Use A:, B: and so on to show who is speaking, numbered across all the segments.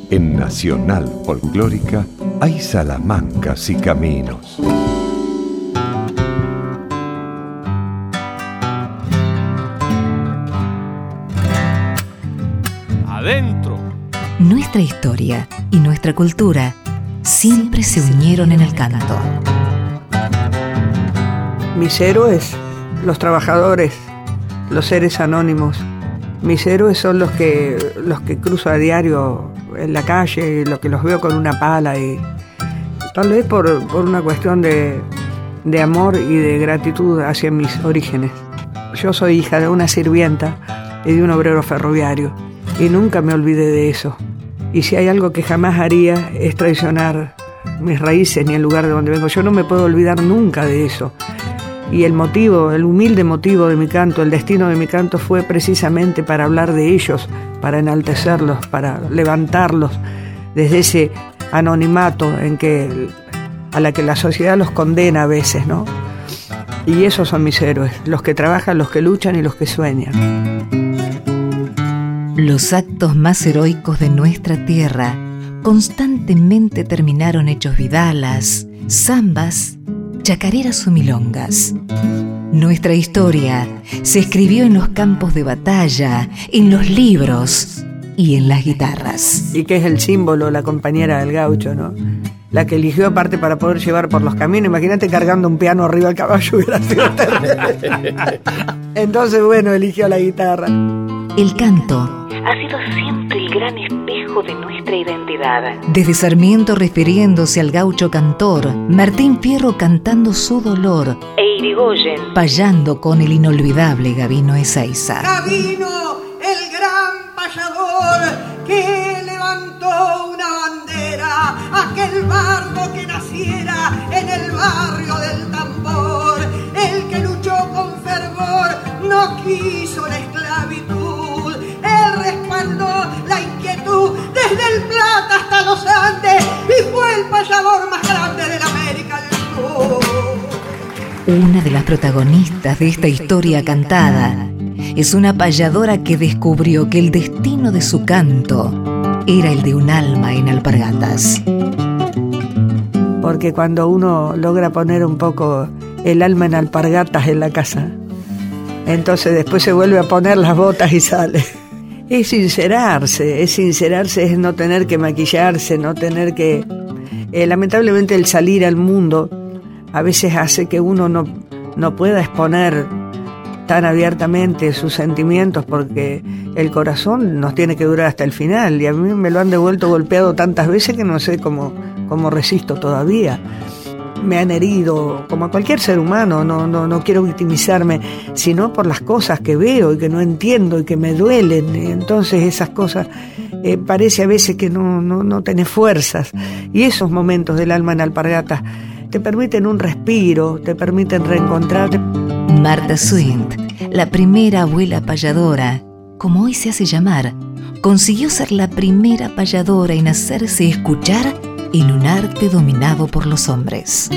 A: En Nacional Folclórica hay salamancas y caminos.
B: Adentro.
C: Nuestra historia y nuestra cultura siempre se unieron en el canto.
D: Mis héroes, los trabajadores, los seres anónimos. Mis héroes son los que cruzo a diario en la calle, los que los veo con una pala, y tal vez por una cuestión de amor y de gratitud hacia mis orígenes. Yo soy hija de una sirvienta y de un obrero ferroviario, y nunca me olvidé de eso. Y si hay algo que jamás haría es traicionar mis raíces ni el lugar de donde vengo. Yo no me puedo olvidar nunca de eso. Y el motivo, el humilde motivo de mi canto, el destino de mi canto fue precisamente para hablar de ellos, para enaltecerlos, para levantarlos desde ese anonimato a la que la sociedad los condena a veces, ¿no? Y esos son mis héroes, los que trabajan, los que luchan y los que sueñan.
C: Los actos más heroicos de nuestra tierra constantemente terminaron hechos vidalas, zambas, chacareras o milongas. Nuestra historia se escribió en los campos de batalla, en los libros y en las guitarras.
D: Y que es el símbolo, la compañera del gaucho, ¿no? La que eligió aparte para poder llevar por los caminos. Imagínate cargando un piano arriba del caballo, hubiera sido terrible. Entonces, bueno, eligió la guitarra.
C: El canto
E: ha sido siempre el gran espejo de nuestra identidad.
C: Desde Sarmiento refiriéndose al gaucho cantor, Martín Fierro cantando su dolor
E: e Irigoyen
C: payando con el inolvidable Gabino Ezeiza.
F: Gabino, el gran payador que levantó una bandera, aquel bardo que naciera en el barrio del tambor, el que luchó con fervor, no quiso la esclavitud, él respaldó la inquietud desde el Plata hasta los Andes y fue el payador más grande de la América del Sur.
C: Una de las protagonistas de esta historia cantada es una payadora que descubrió que el destino de su canto era el de un alma en alpargatas.
D: Porque cuando uno logra poner un poco el alma en alpargatas en la casa, entonces después se vuelve a poner las botas y sale. Es sincerarse, es no tener que maquillarse, no tener que... lamentablemente el salir al mundo a veces hace que uno no pueda exponer tan abiertamente sus sentimientos, porque el corazón nos tiene que durar hasta el final, y a mí me lo han devuelto golpeado tantas veces que no sé cómo resisto todavía. Me han herido, como a cualquier ser humano, no quiero victimizarme, sino por las cosas que veo y que no entiendo y que me duelen. Entonces esas cosas parece a veces que no tenés fuerzas, y esos momentos del alma en alpargatas te permiten un respiro, te permiten reencontrarte.
C: Marta Swint, la primera abuela payadora, como hoy se hace llamar, consiguió ser la primera payadora en hacerse escuchar en un arte dominado por los hombres.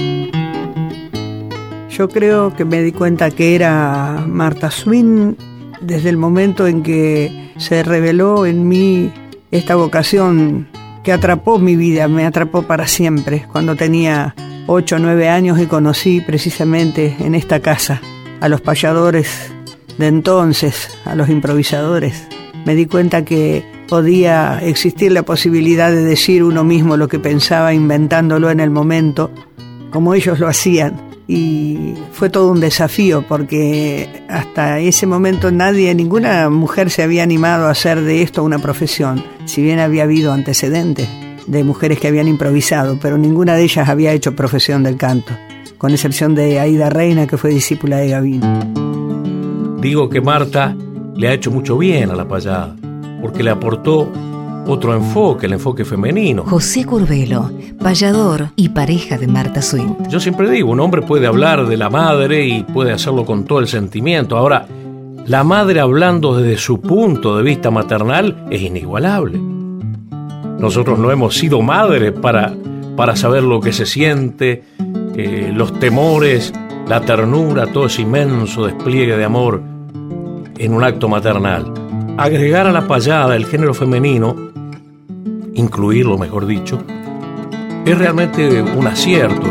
D: Yo creo que me di cuenta que era Marta Swint desde el momento en que se reveló en mí esta vocación que atrapó mi vida, me atrapó para siempre, cuando tenía 8 o 9 años y conocí precisamente en esta casa a los payadores de entonces, a los improvisadores. Me di cuenta que podía existir la posibilidad de decir uno mismo lo que pensaba, inventándolo en el momento, como ellos lo hacían. Y fue todo un desafío, porque hasta ese momento ninguna mujer se había animado a hacer de esto una profesión, si bien había habido antecedentes de mujeres que habían improvisado, pero ninguna de ellas había hecho profesión del canto, con excepción de Aida Reina, que fue discípula de Gabino.
B: Digo que Marta le ha hecho mucho bien a la payada, porque le aportó otro enfoque, el enfoque femenino.
C: José Curbelo, payador y pareja de Marta Swint.
B: Yo siempre digo, un hombre puede hablar de la madre y puede hacerlo con todo el sentimiento. Ahora, la madre hablando desde su punto de vista maternal es inigualable. Nosotros no hemos sido madres para saber lo que se siente, los temores, la ternura, todo ese inmenso despliegue de amor en un acto maternal. Agregar a la payada el género femenino incluirlo, mejor dicho, es realmente un acierto.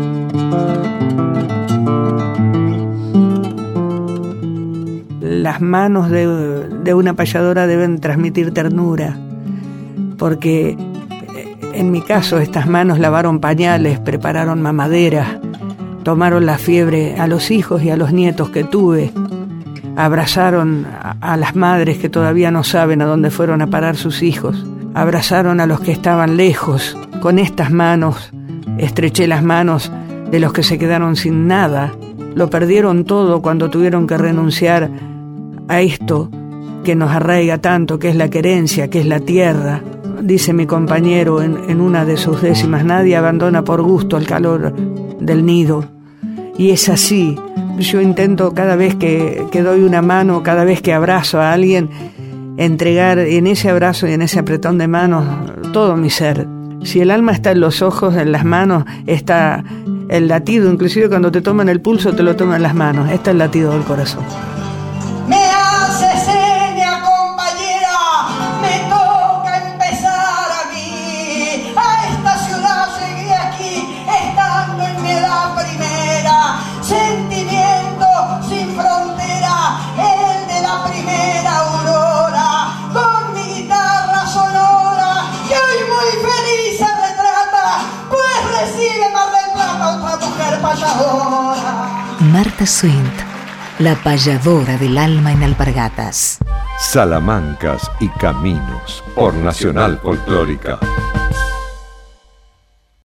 D: Las manos de una payadora deben transmitir ternura, porque en mi caso estas manos lavaron pañales, prepararon mamaderas, tomaron la fiebre a los hijos y a los nietos que tuve, abrazaron a las madres que todavía no saben a dónde fueron a parar sus hijos, abrazaron a los que estaban lejos. Con estas manos estreché las manos de los que se quedaron sin nada, lo perdieron todo cuando tuvieron que renunciar a esto que nos arraiga tanto, que es la querencia, que es la tierra. Dice mi compañero en una de sus décimas, nadie abandona por gusto el calor del nido. Y es así. Yo intento cada vez que doy una mano, cada vez que abrazo a alguien, entregar en ese abrazo y en ese apretón de manos todo mi ser. Si el alma está en los ojos, en las manos, está el latido. Inclusive cuando te toman el pulso, te lo toman en las manos. Está el latido del corazón.
F: Me hace seña, compañera, me toca empezar a mí. A esta ciudad llegué aquí, estando en mi edad primera. Sentimiento sin frontera, el de la primera aurora. Con mi guitarra sonora, y hoy muy feliz se retrata, pues recibe Mar del Plata otra mujer payadora.
C: Marta Swint, la payadora del alma en Alpargatas.
A: Salamancas y Caminos por Nacional Folclórica.